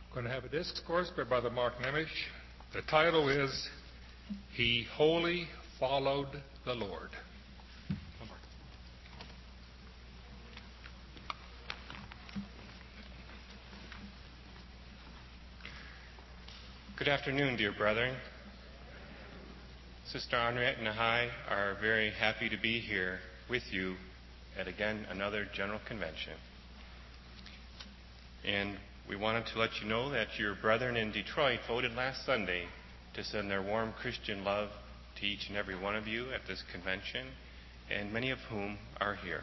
I'm going to have a discourse by Brother Mark Nemish. The title is He Wholly Followed the Lord. Good afternoon, dear brethren. Sister Henriette and I are very happy to be here with you at again another General Convention. And we wanted to let you know that your brethren in Detroit voted last Sunday to send their warm Christian love to each and every one of you at this convention, and many of whom are here.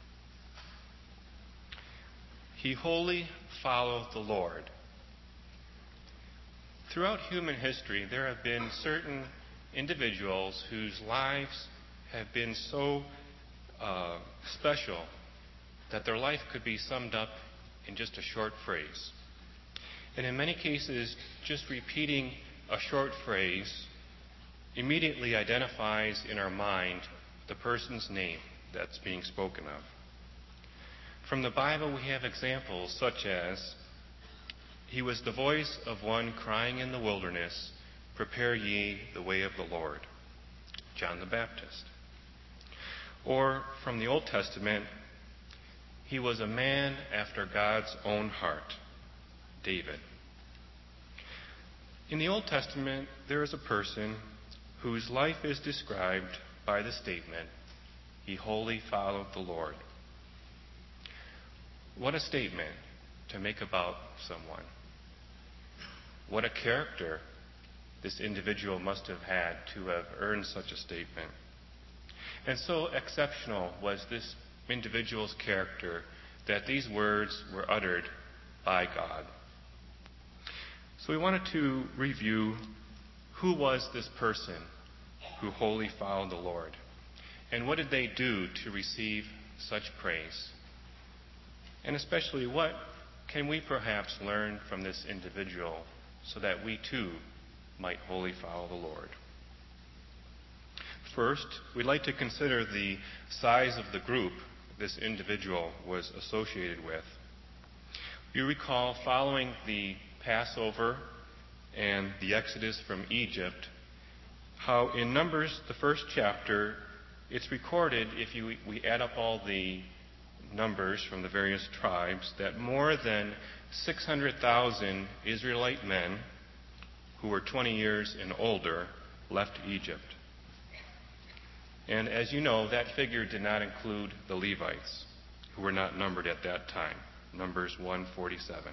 He wholly followed the Lord. Throughout human history, there have been certain individuals whose lives have been so special that their life could be summed up in just a short phrase. And in many cases, just repeating a short phrase immediately identifies in our mind the person's name that's being spoken of. From the Bible, we have examples such as, "He was the voice of one crying in the wilderness, 'Prepare ye the way of the Lord,' John the Baptist." Or from the Old Testament, "He was a man after God's own heart," David. In the Old Testament, there is a person whose life is described by the statement, "He wholly followed the Lord." What a statement to make about someone. What a character this individual must have had to have earned such a statement. And so exceptional was this individual's character that these words were uttered by God. So we wanted to review who was this person who wholly followed the Lord, and what did they do to receive such praise? And especially, what can we perhaps learn from this individual so that we too might wholly follow the Lord? First, we'd like to consider the size of the group this individual was associated with. You recall, following the Passover and the Exodus from Egypt, how in Numbers, the first chapter, it's recorded, if we add up all the numbers from the various tribes, that more than 600,000 Israelite men who were 20 years and older left Egypt. And as you know, that figure did not include the Levites, who were not numbered at that time. Numbers 147.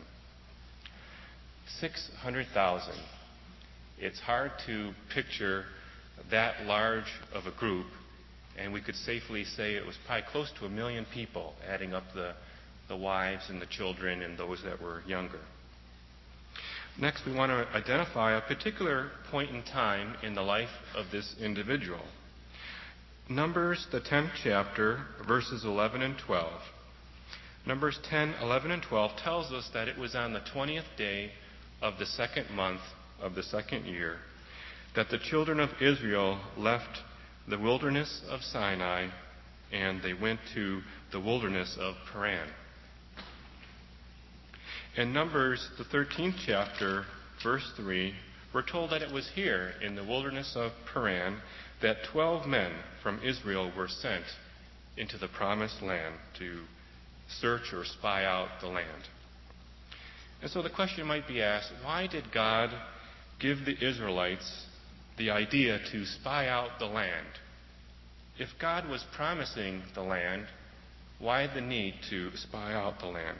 600,000. It's hard to picture that large of a group, and we could safely say it was probably close to 1 million people, adding up the wives and the children and those that were younger. Next, we want to identify a particular point in time in the life of this individual. Numbers, the 10th chapter, verses 11 and 12. Numbers 10, 11, and 12 tells us that it was on the 20th day of the second month of the second year that the children of Israel left the wilderness of Sinai and they went to the wilderness of Paran. In Numbers, the 13th chapter, verse 3, we're told that it was here in the wilderness of Paran that 12 men from Israel were sent into the promised land to search or spy out the land. And so the question might be asked, why did God give the Israelites the idea to spy out the land? If God was promising the land, why the need to spy out the land?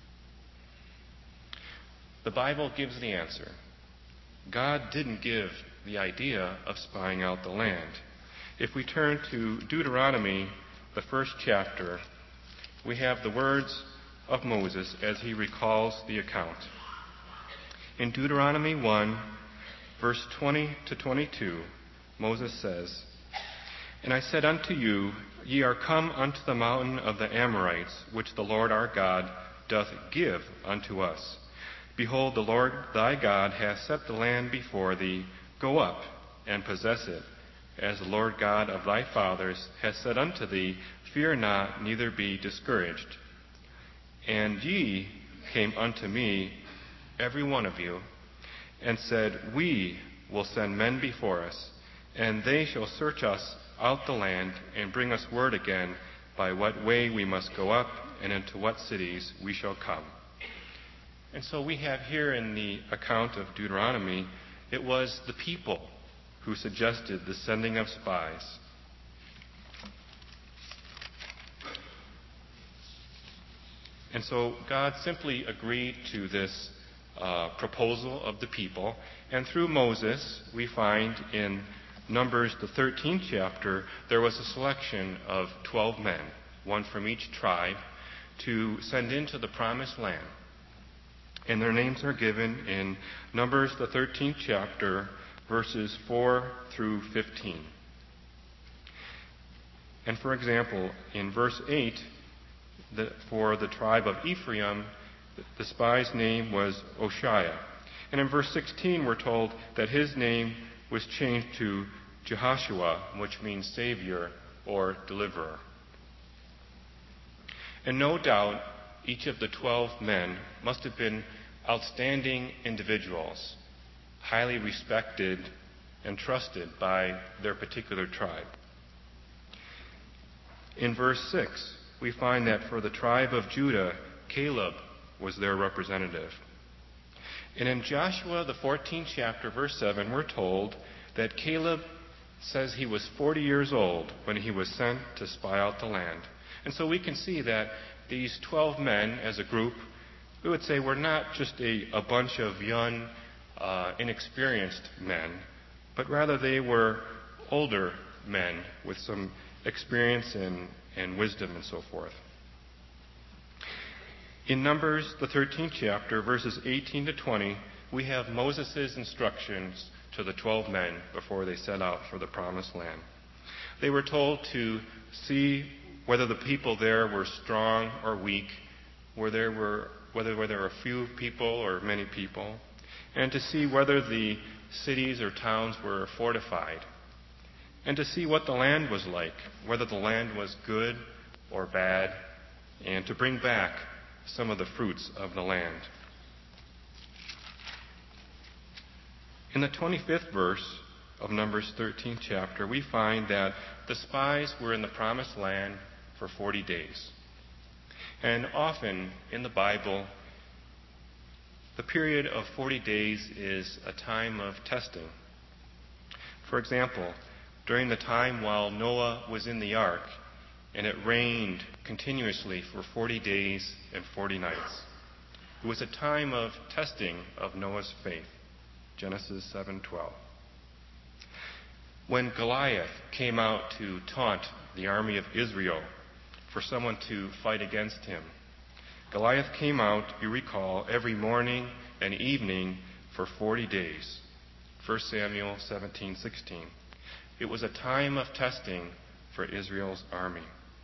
The Bible gives the answer. God didn't give the idea of spying out the land. If we turn to Deuteronomy, the first chapter, we have the words of Moses as he recalls the account. In Deuteronomy 1, verse 20 to 22, Moses says, "And I said unto you, Ye are come unto the mountain of the Amorites, which the Lord our God doth give unto us. Behold, the Lord thy God hath set the land before thee. Go up and possess it, as the Lord God of thy fathers hath said unto thee, Fear not, neither be discouraged. And ye came unto me every one of you, and said, We will send men before us, and they shall search us out the land and bring us word again by what way we must go up and into what cities we shall come. And so we have here in the account of Deuteronomy, it was the people who suggested the sending of spies. And so God simply agreed to this proposal of the people. And through Moses, we find in Numbers, the 13th chapter, there was a selection of 12 men, one from each tribe, to send into the promised land. And their names are given in Numbers, the 13th chapter, verses 4 through 15. And for example, in verse 8, for the tribe of Ephraim, the spy's name was Oshiah. And in verse 16, we're told that his name was changed to Jehoshua, which means Savior or Deliverer. And no doubt, each of the 12 men must have been outstanding individuals, highly respected and trusted by their particular tribe. In verse 6, we find that for the tribe of Judah, Caleb was their representative. And in Joshua, the 14th chapter, verse 7, we're told that Caleb says he was 40 years old when he was sent to spy out the land. And so we can see that these 12 men as a group, we would say, were not just a bunch of young, inexperienced men, but rather they were older men with some experience and wisdom and so forth. In Numbers, the 13th chapter, verses 18 to 20, we have Moses' instructions to the 12 men before they set out for the promised land. They were told to see whether the people there were strong or weak, whether there were a few people or many people, and to see whether the cities or towns were fortified, and to see what the land was like, whether the land was good or bad, and to bring back some of the fruits of the land. In the 25th verse of Numbers 13th chapter, we find that the spies were in the promised land for 40 days. And often in the Bible, the period of 40 days is a time of testing. For example, during the time while Noah was in the ark, and it rained continuously for 40 days and 40 nights. It was a time of testing of Noah's faith. Genesis 7:12. When Goliath came out to taunt the army of Israel for someone to fight against him, Goliath came out, you recall, every morning and evening for 40 days. 1 Samuel 17:16. It was a time of testing for Israel's army.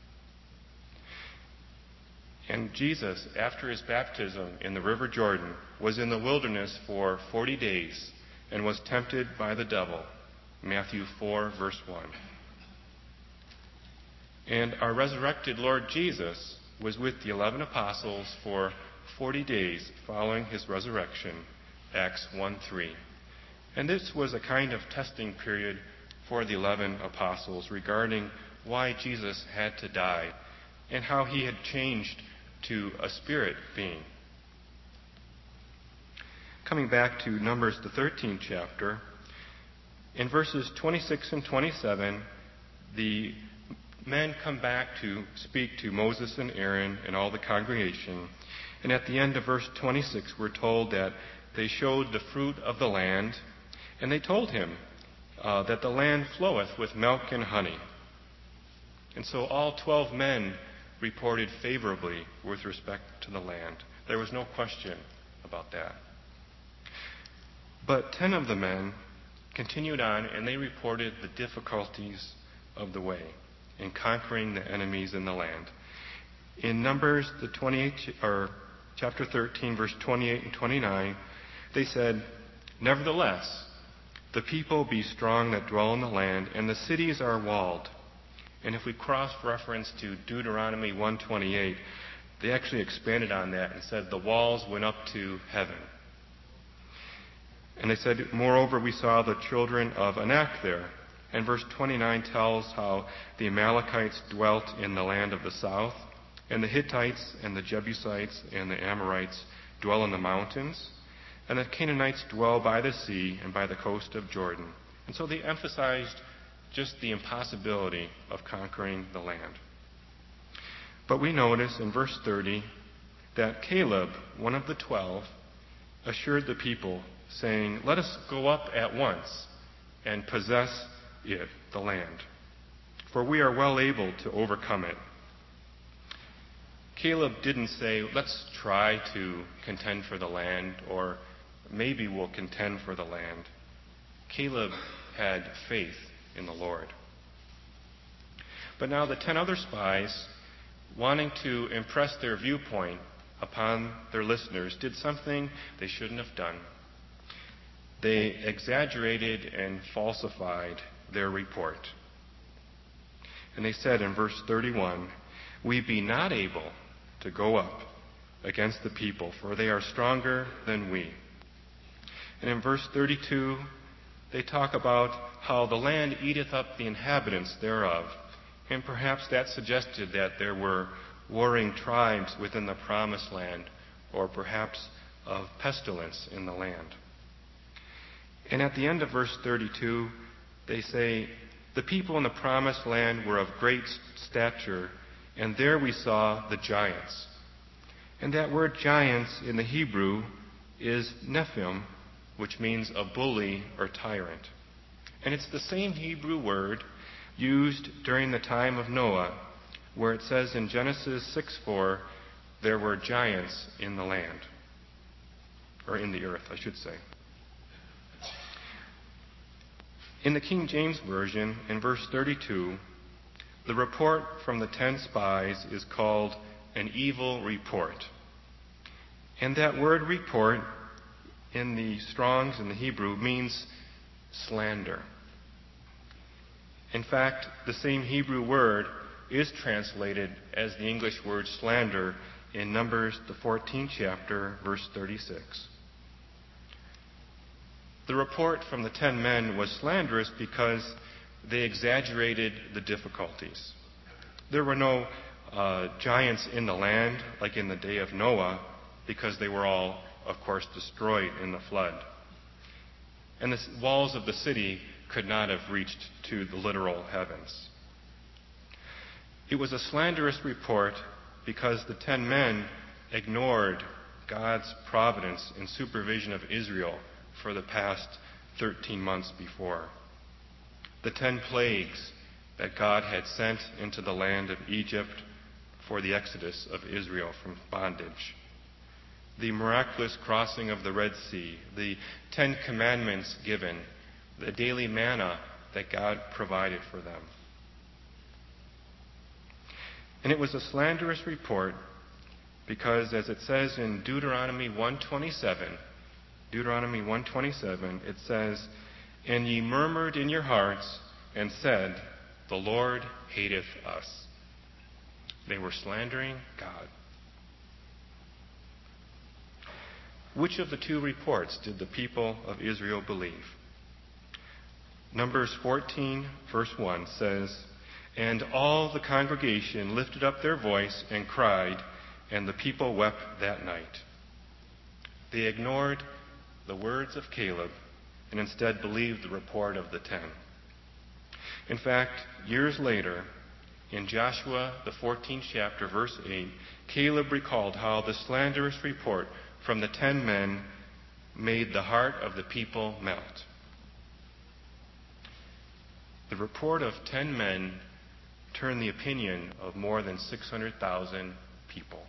And Jesus, after his baptism in the River Jordan, was in the wilderness for 40 days and was tempted by the devil. Matthew 4, verse 1. And our resurrected Lord Jesus was with the 11 apostles for 40 days following his resurrection. Acts 1:3. And this was a kind of testing period for the 11 apostles regarding why Jesus had to die and how he had changed to a spirit being. Coming back to Numbers, the 13th chapter, in verses 26 and 27, the men come back to speak to Moses and Aaron and all the congregation. And at the end of verse 26, we're told that they showed the fruit of the land, and they told him that the land floweth with milk and honey. And so all 12 men reported favorably with respect to the land. There was no question about that. But 10 of the men continued on, and they reported the difficulties of the way in conquering the enemies in the land. In Numbers, chapter 13, verse 28 and 29, they said, Nevertheless, the people be strong that dwell in the land, and the cities are walled. And if we cross-reference to Deuteronomy 1:28, they actually expanded on that and said the walls went up to heaven. And they said, moreover, we saw the children of Anak there. And verse 29 tells how the Amalekites dwelt in the land of the south, and the Hittites and the Jebusites and the Amorites dwell in the mountains, and the Canaanites dwell by the sea and by the coast of Jordan. And so they emphasized just the impossibility of conquering the land. But we notice in verse 30 that Caleb, one of the 12, assured the people, saying, "Let us go up at once and possess it, the land, for we are well able to overcome it." Caleb didn't say, "Let's try to contend for the land," or "maybe we'll contend for the land." Caleb had faith in the Lord. But now the 10 other spies, wanting to impress their viewpoint upon their listeners, did something they shouldn't have done. They exaggerated and falsified their report. And they said in verse 31, "We be not able to go up against the people, for they are stronger than we." And in verse 32, they talk about how the land eateth up the inhabitants thereof. And perhaps that suggested that there were warring tribes within the promised land, or perhaps of pestilence in the land. And at the end of verse 32, they say, "The people in the promised land were of great stature, and there we saw the giants." And that word giants in the Hebrew is Nephim, which means a bully or tyrant. And it's the same Hebrew word used during the time of Noah, where it says in Genesis 6:4, there were giants in the land, or in the earth, I should say. In the King James Version, in verse 32, the report from the 10 spies is called an evil report. And that word report in the Strong's in the Hebrew means slander. In fact, the same Hebrew word is translated as the English word slander in Numbers, the 14th chapter, verse 36. The report from the 10 men was slanderous because they exaggerated the difficulties. There were no giants in the land like in the day of Noah, because they were all, of course, destroyed in the flood. And the walls of the city could not have reached to the literal heavens. It was a slanderous report because the 10 men ignored God's providence and supervision of Israel for the past 13 months before. The 10 plagues that God had sent into the land of Egypt for the exodus of Israel from bondage. The miraculous crossing of the Red Sea, the 10 commandments given, the daily manna that God provided for them. And it was a slanderous report because, as it says in Deuteronomy 1:27, it says, "And ye murmured in your hearts and said, The Lord hateth us." They were slandering God. Which of the two reports did the people of Israel believe? Numbers 14, verse 1 says, "And all the congregation lifted up their voice and cried, and the people wept that night." They ignored the words of Caleb and instead believed the report of the 10. In fact, years later, in Joshua, the 14th chapter, verse 8, Caleb recalled how the slanderous report from the 10 men made the heart of the people melt. The report of 10 men turned the opinion of more than 600,000 people.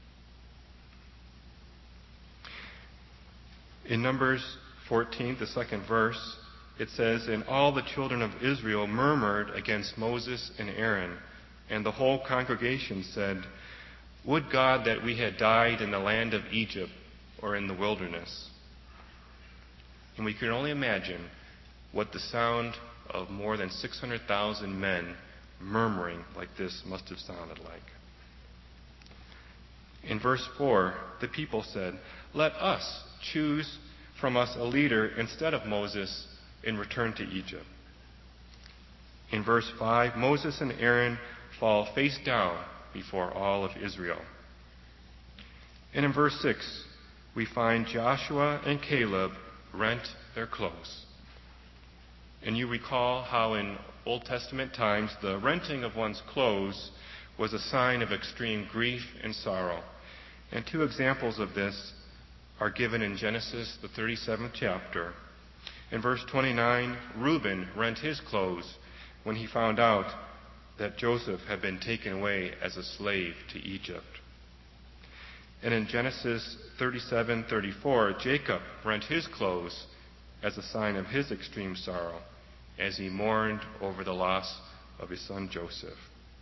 In Numbers 14, the second verse, it says, "And all the children of Israel murmured against Moses and Aaron, and the whole congregation said, Would God that we had died in the land of Egypt or in the wilderness." And we can only imagine what the sound of more than 600,000 men murmuring like this must have sounded like. In verse 4, the people said, "Let us choose from us a leader instead of Moses in return to Egypt. In verse 5, Moses and Aaron fall face down before all of Israel. And in verse 6, we find Joshua and Caleb rent their clothes. And you recall how in Old Testament times the renting of one's clothes was a sign of extreme grief and sorrow. And two examples of this are given in Genesis, the 37th chapter. In verse 29, Reuben rent his clothes when he found out that Joseph had been taken away as a slave to Egypt. And in Genesis 37:34, Jacob rent his clothes as a sign of his extreme sorrow as he mourned over the loss of his son Joseph.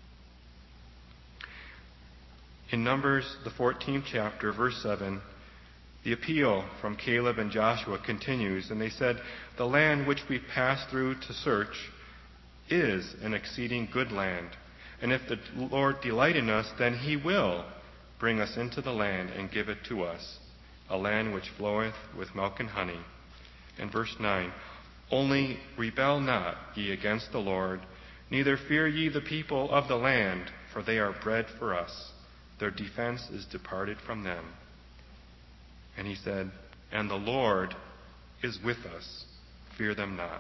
In Numbers, the 14th chapter, verse 7, the appeal from Caleb and Joshua continues, and they said, "The land which we passed through to search is an exceeding good land, and if the Lord delight in us, then he will bring us into the land and give it to us, a land which floweth with milk and honey." And verse 9, "Only rebel not ye against the Lord, neither fear ye the people of the land, for they are bread for us. Their defense is departed from them." And he said, "And the Lord is with us. Fear them not."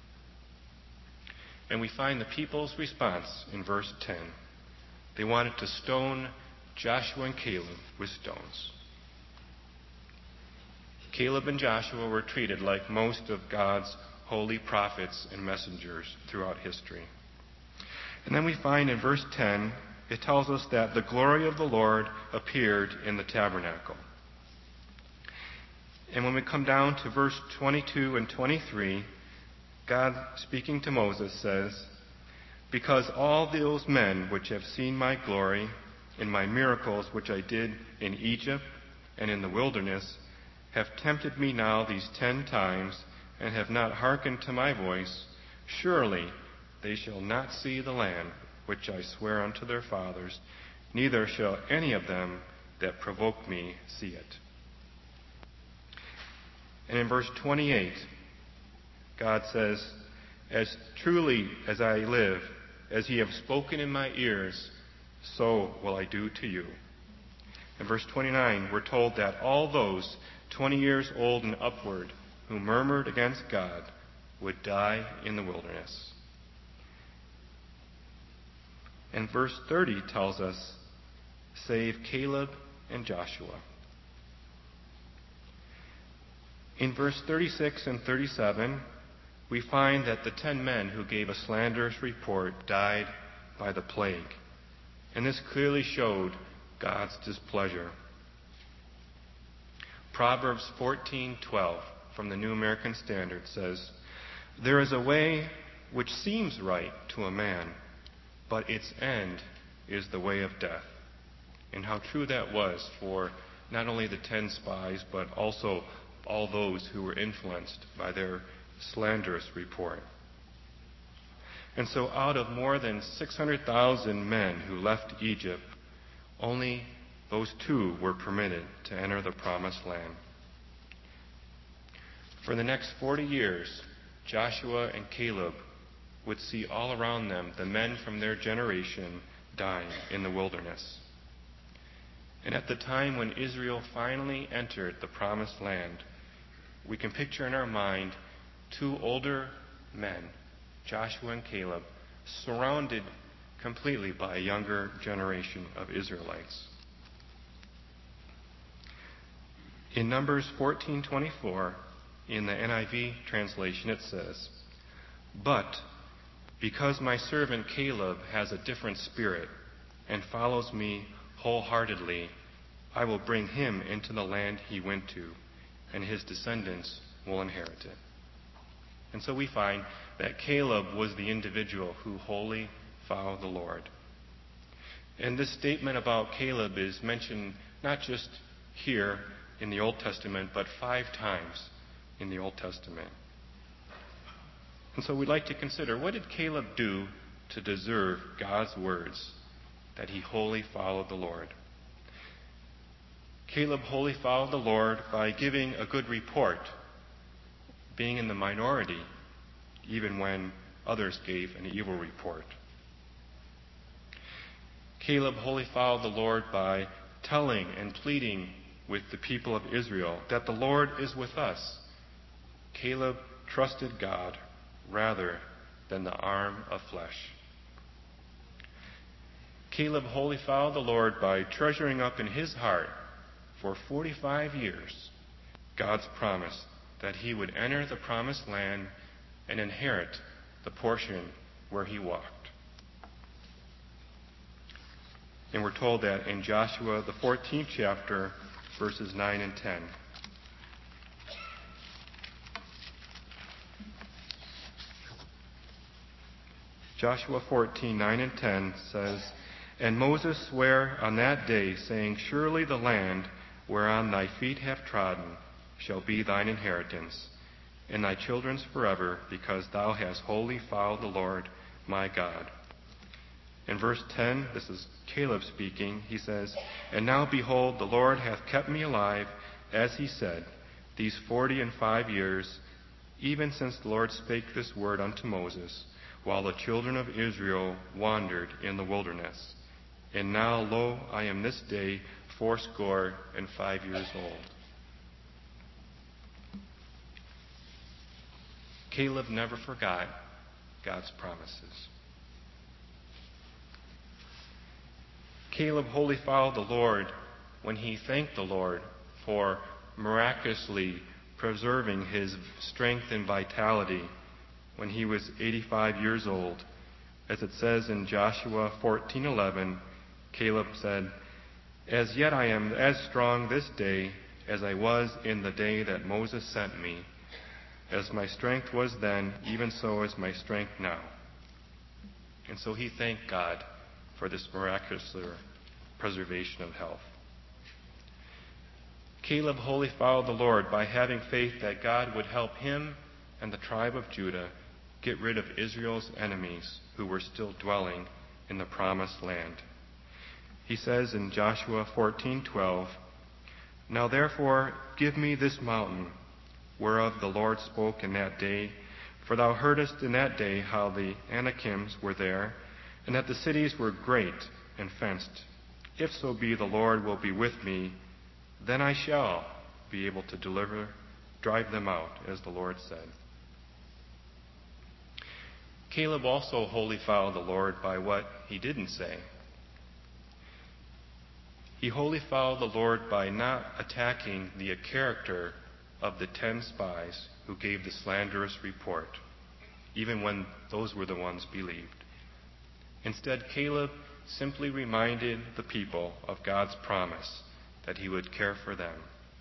And we find the people's response in verse 10. They wanted to stone Joshua and Caleb with stones. Caleb and Joshua were treated like most of God's holy prophets and messengers throughout history. And then we find in verse 10, it tells us that the glory of the Lord appeared in the tabernacle. And when we come down to verse 22 and 23, God, speaking to Moses, says, "Because all those men which have seen my glory in my miracles which I did in Egypt and in the wilderness have tempted me now these 10 times and have not hearkened to my voice, surely they shall not see the land which I swear unto their fathers, neither shall any of them that provoke me see it." And in verse 28, God says, "As truly as I live, as ye have spoken in my ears, so will I do to you." In verse 29, we're told that all those 20 years old and upward who murmured against God would die in the wilderness. And verse 30 tells us, "Save Caleb and Joshua." In verse 36 and 37, we find that the 10 men who gave a slanderous report died by the plague. And this clearly showed God's displeasure. Proverbs 14:12 from the New American Standard says, "There is a way which seems right to a man, but its end is the way of death." And how true that was for not only the 10 spies, but also all those who were influenced by their slanderous report. And so out of more than 600,000 men who left Egypt, only those 2 were permitted to enter the promised land. For the next 40 years, Joshua and Caleb would see all around them the men from their generation dying in the wilderness. And at the time when Israel finally entered the promised land, we can picture in our mind 2 older men, Joshua and Caleb, surrounded completely by a younger generation of Israelites. In Numbers 14:24, in the NIV translation, it says, "But because my servant Caleb has a different spirit and follows me wholeheartedly, I will bring him into the land he went to, and his descendants will inherit it." And so we find that Caleb was the individual who wholly followed the Lord. And this statement about Caleb is mentioned not just here in the Old Testament, but 5 times in the Old Testament. And so we'd like to consider, what did Caleb do to deserve God's words that he wholly followed the Lord? Caleb wholly followed the Lord by giving a good report being in the minority, even when others gave an evil report. Caleb wholly followed the Lord by telling and pleading with the people of Israel that the Lord is with us. Caleb trusted God rather than the arm of flesh. Caleb wholly followed the Lord by treasuring up in his heart for 45 years God's promise that he would enter the promised land and inherit the portion where he walked. And we're told that in Joshua, the 14th chapter, verses 9 and 10. Joshua 14, 9 and 10 says, "And Moses sware on that day, saying, Surely the land whereon thy feet have trodden shall be thine inheritance, and thy children's forever, because thou hast wholly followed the Lord my God." In verse 10, this is Caleb speaking, he says, "And now behold, the Lord hath kept me alive, as he said, these 45 years, even since the Lord spake this word unto Moses, while the children of Israel wandered in the wilderness. And now, lo, I am this day 85 years old." Caleb never forgot God's promises. Caleb wholly followed the Lord when he thanked the Lord for miraculously preserving his strength and vitality when he was 85 years old. As it says in Joshua 14:11, Caleb said, "As yet I am as strong this day as I was in the day that Moses sent me. As my strength was then, even so is my strength now." And so he thanked God for this miraculous preservation of health. Caleb wholly followed the Lord by having faith that God would help him and the tribe of Judah get rid of Israel's enemies who were still dwelling in the promised land. He says in Joshua 14:12, "Now therefore give me this mountain, whereof the Lord spoke in that day, for thou heardest in that day how the Anakims were there, and that the cities were great and fenced. If so be the Lord will be with me, then I shall be able to drive them out, as the Lord said." Caleb also wholly followed the Lord by what he didn't say. He wholly followed the Lord by not attacking the character of the 10 spies who gave the slanderous report, even when those were the ones believed. Instead, Caleb simply reminded the people of God's promise that he would care for them.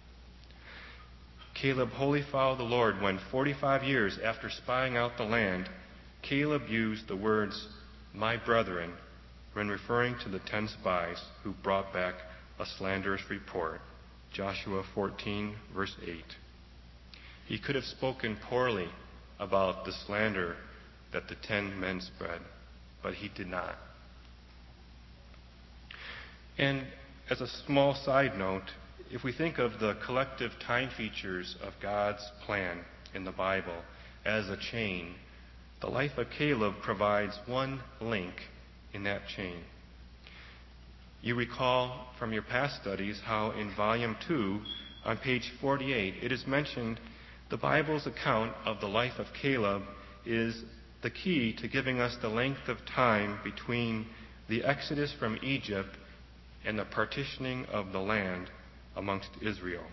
Caleb wholly followed the Lord when 45 years after spying out the land, Caleb used the words, "my brethren," when referring to the 10 spies who brought back a slanderous report. Joshua 14, verse 8. He could have spoken poorly about the slander that the 10 men spread, but he did not. And as a small side note, if we think of the collective time features of God's plan in the Bible as a chain, the life of Caleb provides one link in that chain. You recall from your past studies how in Volume 2, on page 48, it is mentioned the Bible's account of the life of Caleb is the key to giving us the length of time between the exodus from Egypt and the partitioning of the land amongst Israel.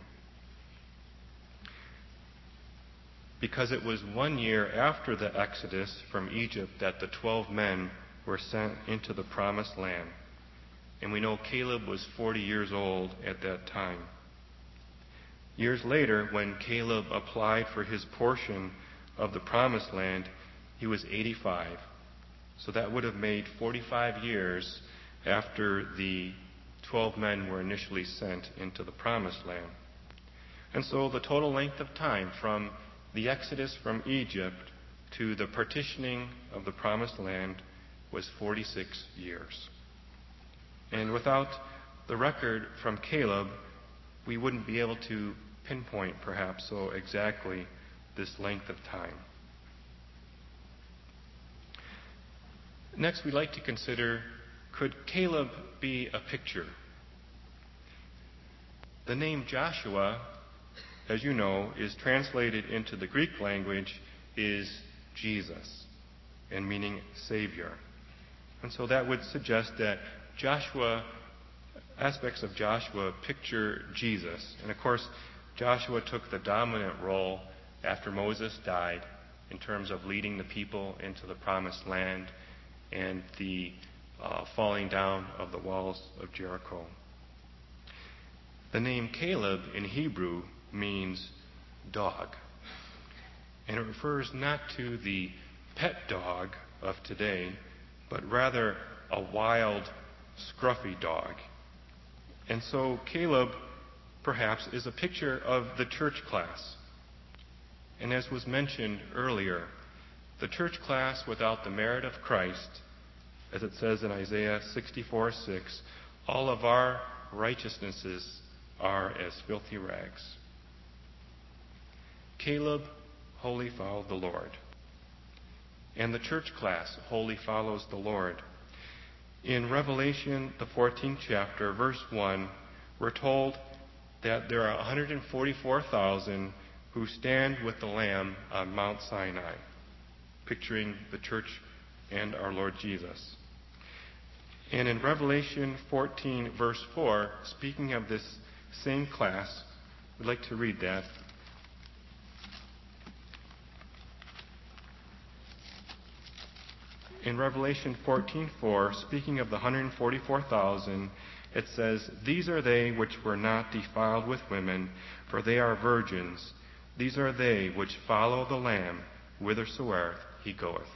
Because it was 1 year after the exodus from Egypt that the 12 men were sent into the promised land. And we know Caleb was 40 years old at that time. Years later, when Caleb applied for his portion of the promised land, he was 85. So that would have made 45 years after the 12 men were initially sent into the promised land. And so the total length of time from the exodus from Egypt to the partitioning of the promised land was 46 years. And without the record from Caleb, we wouldn't be able to pinpoint perhaps so exactly this length of time. Next, we'd like to consider, could Caleb be a picture? The name Joshua, as you know, is translated into the Greek language is Jesus, and meaning Savior. And so that would suggest that aspects of Joshua picture Jesus. And of course, Joshua took the dominant role after Moses died in terms of leading the people into the promised land and the falling down of the walls of Jericho. The name Caleb in Hebrew means dog. And it refers not to the pet dog of today, but rather a wild, scruffy dog. And so Caleb, perhaps, is a picture of the church class. And as was mentioned earlier, the church class without the merit of Christ, as it says in Isaiah 64:6, all of our righteousnesses are as filthy rags. Caleb wholly followed the Lord. And the church class wholly follows the Lord. In Revelation, the 14th chapter, verse 1, we're told that there are 144,000 who stand with the Lamb on Mount Sinai, picturing the church and our Lord Jesus. And in Revelation 14, verse 4, speaking of this same class, we'd like to read that. In Revelation 14:4, speaking of the 144,000, it says, "These are they which were not defiled with women, for they are virgins. These are they which follow the Lamb whithersoever he goeth."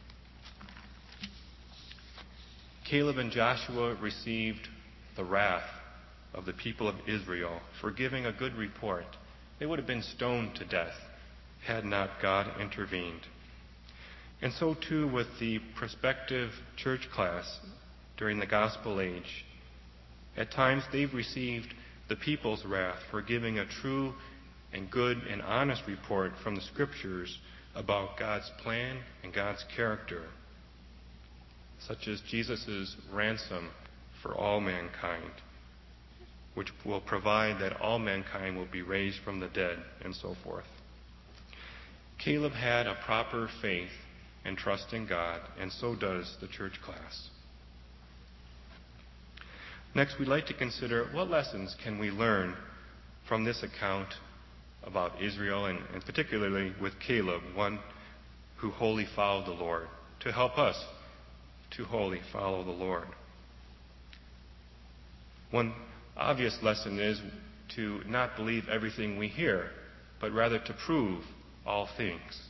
Caleb and Joshua received the wrath of the people of Israel for giving a good report. They would have been stoned to death had not God intervened. And so too with the prospective church class during the gospel age. At times they've received the people's wrath for giving a true and good and honest report from the Scriptures about God's plan and God's character, such as Jesus' ransom for all mankind, which will provide that all mankind will be raised from the dead, and so forth. Caleb had a proper faith and trust in God, and so does the church class. Next, we'd like to consider what lessons can we learn from this account about Israel, and particularly with Caleb, one who wholly followed the Lord, to help us to wholly follow the Lord. One obvious lesson is to not believe everything we hear, but rather to prove all things.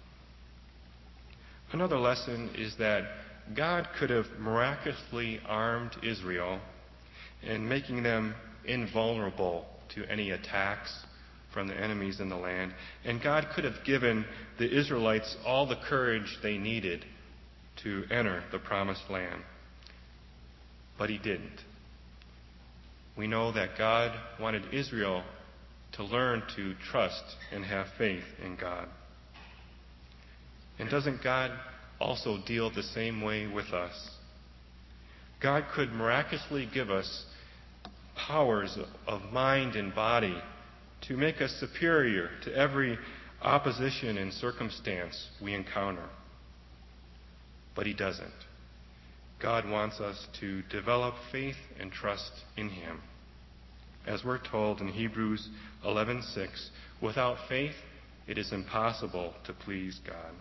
Another lesson is that God could have miraculously armed Israel in making them invulnerable to any attacks from the enemies in the land. And God could have given the Israelites all the courage they needed to enter the promised land. But he didn't. We know that God wanted Israel to learn to trust and have faith in God. And doesn't God also deal the same way with us? God could miraculously give us powers of mind and body to make us superior to every opposition and circumstance we encounter. But he doesn't. God wants us to develop faith and trust in him. As we're told in Hebrews 11:6, without faith it is impossible to please God.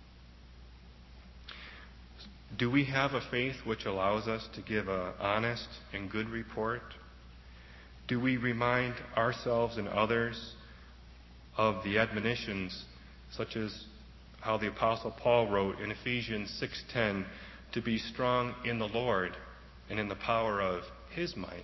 Do we have a faith which allows us to give an honest and good report? Do we remind ourselves and others of the admonitions, such as how the Apostle Paul wrote in Ephesians 6:10, to be strong in the Lord and in the power of his might?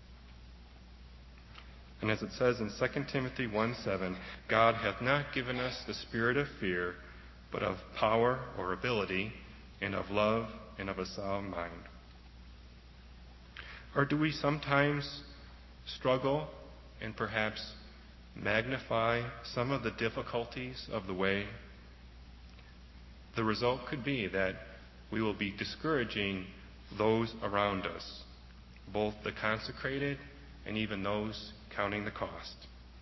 And as it says in 2 Timothy 1:7, God hath not given us the spirit of fear, but of power or ability, and of love, and of a sound mind. Or do we sometimes struggle and perhaps magnify some of the difficulties of the way, the result could be that we will be discouraging those around us, both the consecrated and even those counting the cost.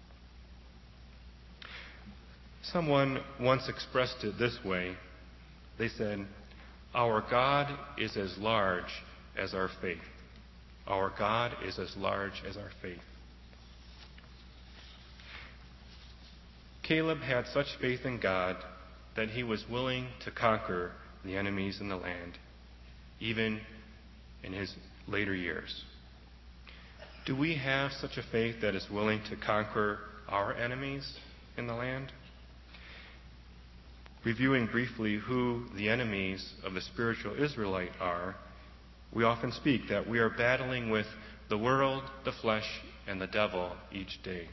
Someone once expressed it this way. They said, "Our God is as large as our faith. Our God is as large as our faith." Caleb had such faith in God that he was willing to conquer the enemies in the land, even in his later years. Do we have such a faith that is willing to conquer our enemies in the land? Reviewing briefly who the enemies of the spiritual Israelite are, we often speak that we are battling with the world, the flesh, and the devil each day.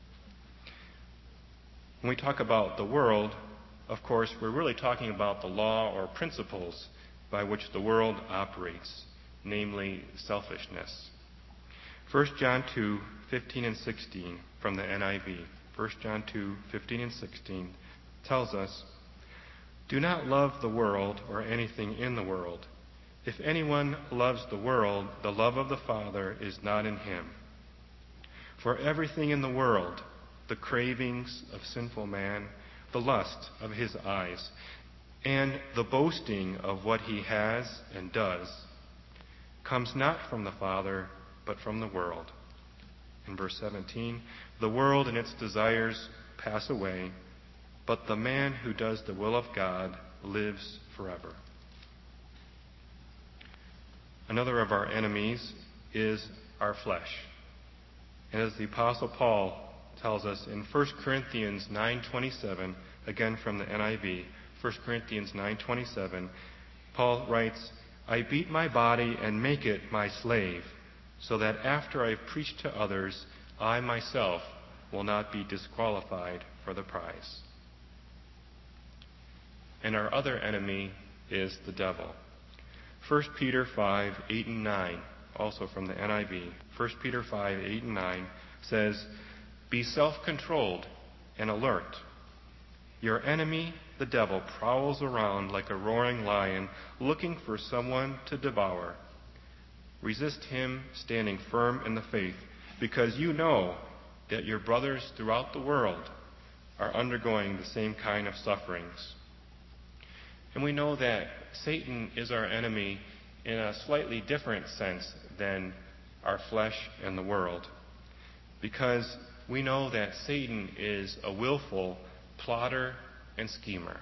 When we talk about the world, of course, we're really talking about the law or principles by which the world operates, namely selfishness. 1 John 2, 15 and 16 from the NIV. 1 John 2, 15 and 16 tells us, "Do not love the world or anything in the world. If anyone loves the world, the love of the Father is not in him. For everything in the world, the cravings of sinful man, the lust of his eyes, and the boasting of what he has and does, comes not from the Father, but from the world." In verse 17, "The world and its desires pass away, but the man who does the will of God lives forever." Another of our enemies is our flesh. And as the Apostle Paul tells us in 1 Corinthians 9:27, again from the NIV, 1 Corinthians 9:27, Paul writes, "I beat my body and make it my slave, so that after I have preached to others, I myself will not be disqualified for the prize." And our other enemy is the devil. 1 Peter 5:8 and 9, also from the NIV, 1 Peter 5:8 and 9 says, "Be self-controlled and alert. Your enemy, the devil, prowls around like a roaring lion, looking for someone to devour. Resist him, standing firm in the faith, because you know that your brothers throughout the world are undergoing the same kind of sufferings." And we know that Satan is our enemy in a slightly different sense than our flesh and the world, because we know that Satan is a willful plotter and schemer.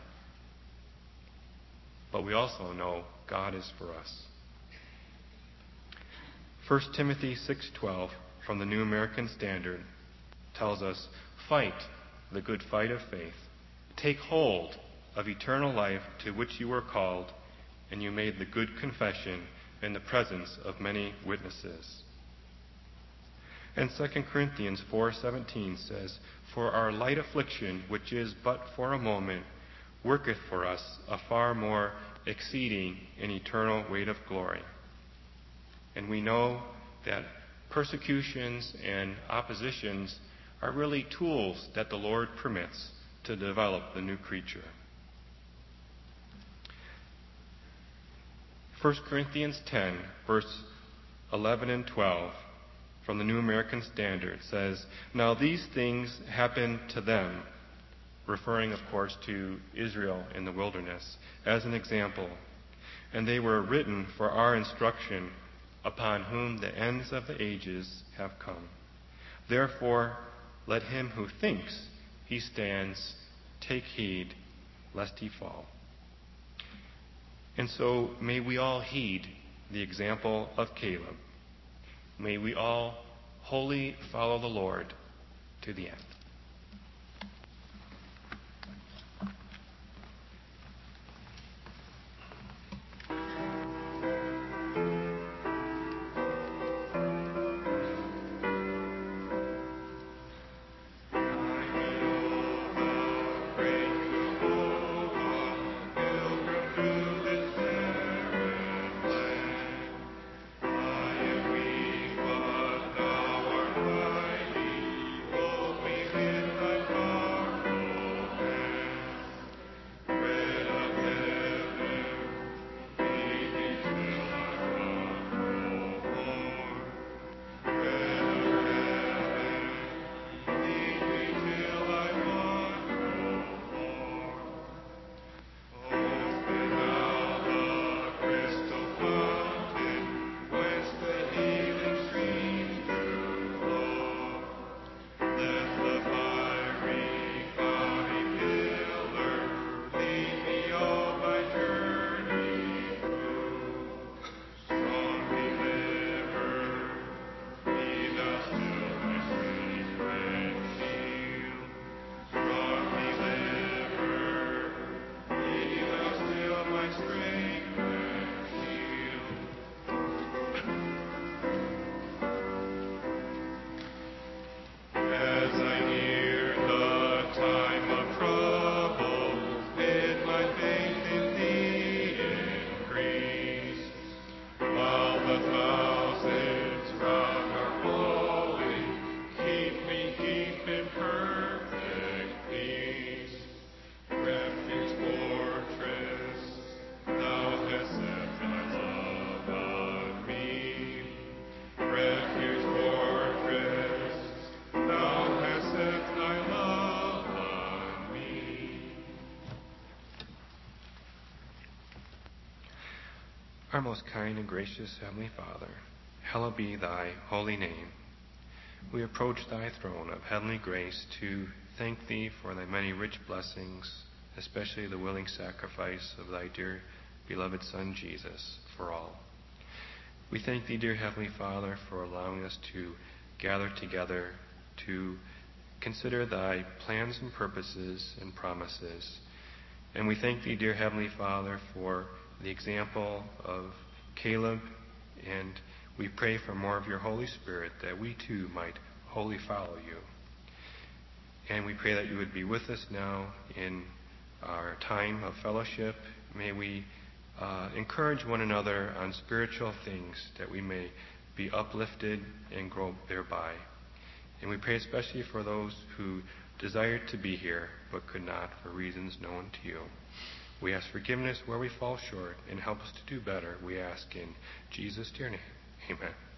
But we also know God is for us. 1 Timothy 6:12 from the New American Standard tells us, "Fight the good fight of faith. Take hold of eternal life to which you were called, and you made the good confession in the presence of many witnesses." And 2 Corinthians 4:17 says, "For our light affliction, which is but for a moment, worketh for us a far more exceeding and eternal weight of glory." And we know that persecutions and oppositions are really tools that the Lord permits to develop the new creature. 1 Corinthians 10, verse 11 and 12 from the New American Standard says, "Now these things happened to them," referring, of course, to Israel in the wilderness, "as an example. And they were written for our instruction, upon whom the ends of the ages have come. Therefore, let him who thinks he stands take heed, lest he fall." And so may we all heed the example of Caleb. May we all wholly follow the Lord to the end. We Our most kind and gracious Heavenly Father, hallowed be thy holy name. We approach thy throne of heavenly grace to thank thee for thy many rich blessings, especially the willing sacrifice of thy dear beloved Son Jesus for all. We thank thee, dear Heavenly Father, for allowing us to gather together to consider thy plans and purposes and promises. And we thank thee, dear Heavenly Father, for the example of Caleb, and we pray for more of your Holy Spirit, that we too might wholly follow you. And we pray that you would be with us now in our time of fellowship. May we encourage one another on spiritual things, that we may be uplifted and grow thereby. And we pray especially for those who desired to be here but could not for reasons known to you. We ask forgiveness where we fall short and help us to do better. We ask in Jesus' dear name. Amen.